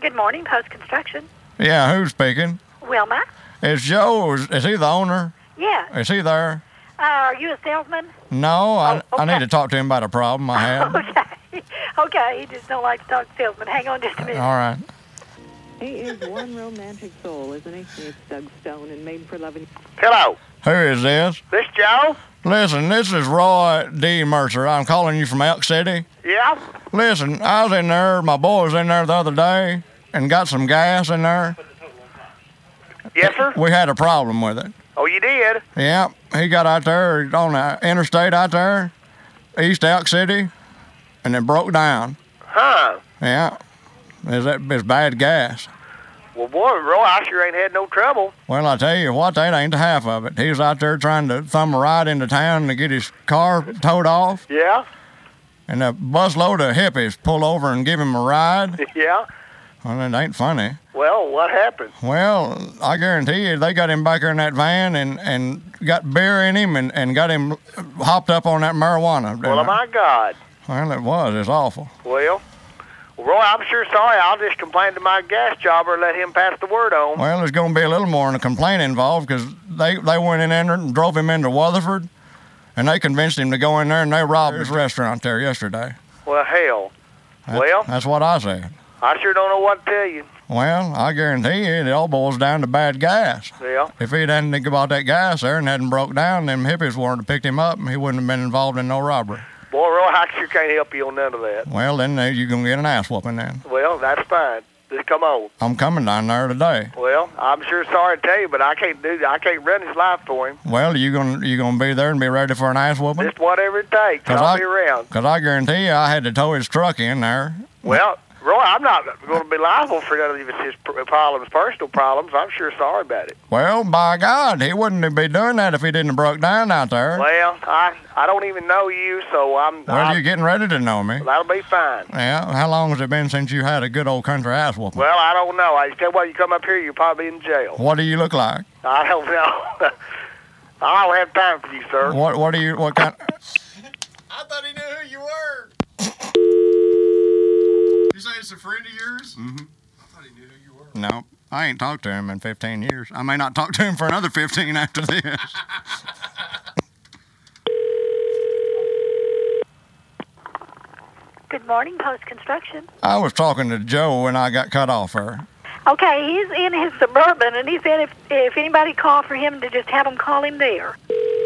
Good morning, Post Construction. Yeah, who's speaking? Wilma? Is Joe, is he the owner? Yeah. Is he there? Are you a salesman? No, I okay. need to talk to him about a problem I have. Okay, he just don't like to talk to salesmen. Hang on just a minute. All right. He is one romantic soul, isn't he? It's Doug Stone and Made for Loving. Hello. Who is this? This Joe? Listen, this is Roy D. Mercer. I'm calling you from Elk City. Yeah? Listen, I was in there, my boy was in there the other day and got some gas in there. Yes, sir? We had a problem with it. Oh, you did? Yeah, he got out there on the interstate out there, East Elk City, and it broke down. Huh. Yeah, it's bad gas. Well, boy, Roy, I sure ain't had no trouble. Well, I tell you what, that ain't the half of it. He was out there trying to thumb a ride into town to get his car towed off, Yeah? and a busload of hippies pull over and give him a ride. Yeah? Well, it ain't funny. Well, what happened? Well, I guarantee you, they got him back there in that van and got beer in him and got him hopped up on that marijuana. Well, my God. Well, it was. It's awful. Well, Roy, I'm sure sorry. I'll just complain to my gas jobber and let him pass the word on. Well, there's going to be a little more than a complaint involved because they went in there and drove him into Weatherford, and they convinced him to go in there and they robbed his restaurant there yesterday. Well, hell. That's what I said. I sure don't know what to tell you. Well, I guarantee you, it all boils down to bad gas. Yeah. If he hadn't bought that gas there and hadn't broke down, them hippies wouldn't have picked him up, and he wouldn't have been involved in no robbery. Boy, Roy, I sure can't help you on none of that. Well, then you're going to get an ass whooping then. Well, that's fine. Just come on. I'm coming down there today. Well, I'm sure sorry to tell you, but I can't run his life for him. Well, you gonna be there and be ready for an ass whooping? Just whatever it takes. I'll be around. Because I guarantee you, I had to tow his truck in there. Well, Roy, I'm not going to be liable for none of his problems, personal problems. I'm sure sorry about it. Well, by God, he wouldn't be doing that if he didn't have broke down out there. Well, I don't even know you, so Well, you're getting ready to know me. That'll be fine. Yeah, how long has it been since you had a good old country ass whooping? Well, I don't know. I tell you what, you come up here, you'll probably be in jail. What do you look like? I don't know. I don't have time for you, sir. What kind? I thought he knew who you were. You say it's a friend of yours? Mm-hmm. I thought he knew who you were. No, I ain't talked to him in 15 years. I may not talk to him for another 15 after this. Good morning, Post Construction. I was talking to Joe when I got cut off her. Okay, he's in his Suburban, and he said if anybody called for him to just have them call him there.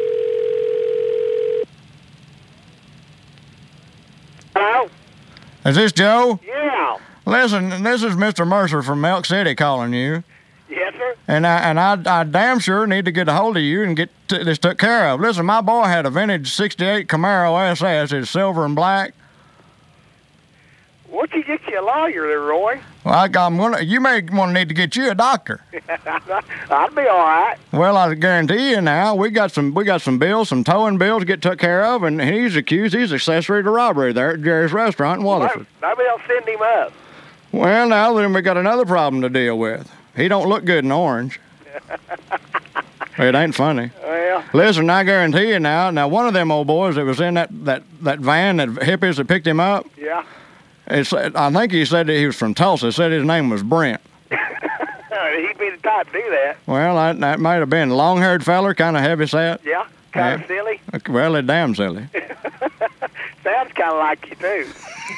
Hello? Is this Joe? Yeah. Listen, this is Mr. Mercer from Elk City calling you. Yes, sir? And I damn sure need to get a hold of you and get this took care of. Listen, my boy had a vintage 68 Camaro SS. It's silver and black. Why don't you get you a lawyer there, Roy? Well, you may want to need to get you a doctor. I'd be all right. Well, I guarantee you now, we got some bills, some towing bills to get took care of, and he's accessory to robbery there at Jerry's Restaurant in Weatherford. Maybe I'll send him up. Well, now then we got another problem to deal with. He don't look good in orange. It ain't funny. Well. Listen, I guarantee you now one of them old boys that was in that van, that hippies that picked him up. Yeah. I think he said that he was from Tulsa. Said his name was Brent. He'd be the type to do that. Well, that might have been a long-haired feller, kind of heavy-set. Yeah, kind of silly. Well, it's damn silly. Sounds kind of like you, too.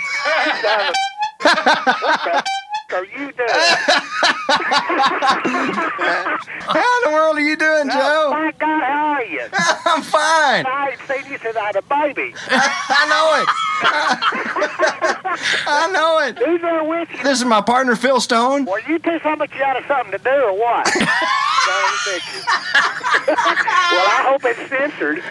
What the are you doing? How in the world are you doing, Joe? Oh, my God, how are you? I'm fine. I ain't seen you since I had a baby. I know it. I know it. Who's there with you? This is my partner, Phil Stone. Well, you two somebody out of something to do or what? Well, I hope it's censored.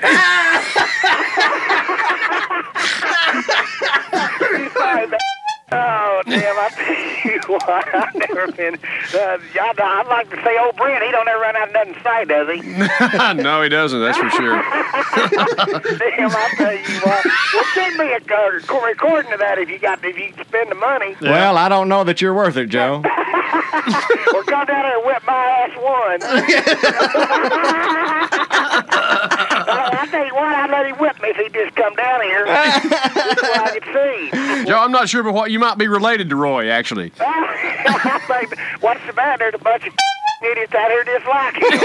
Oh, damn, I tell you what, I've never been, I'd like to say old Brent, he don't ever run out of nothing to say, does he? No, he doesn't, that's for sure. Damn, I tell you what, well, send me a recording of that if you spend the money. Yeah. Well, I don't know that you're worth it, Joe. Or come down there and whip my ass one. I tell you what, I'd let him whip me if he'd just come down here. Just so I could see. Joe, I'm not sure, but what you might be related to Roy, actually. I think, what's the matter? There's a bunch of idiots out here just like him.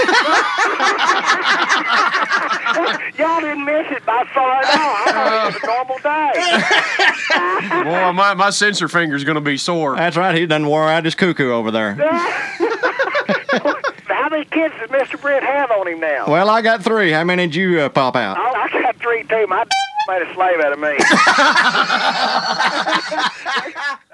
Y'all didn't miss it by far at all. I thought it was a normal day. Boy, my sensor finger's going to be sore. That's right. He done wore out his cuckoo over there. How many kids does Mr. Brent have on him now? Well, I got 3. How many did you pop out? Oh, I got 3 too. My made a slave out of me.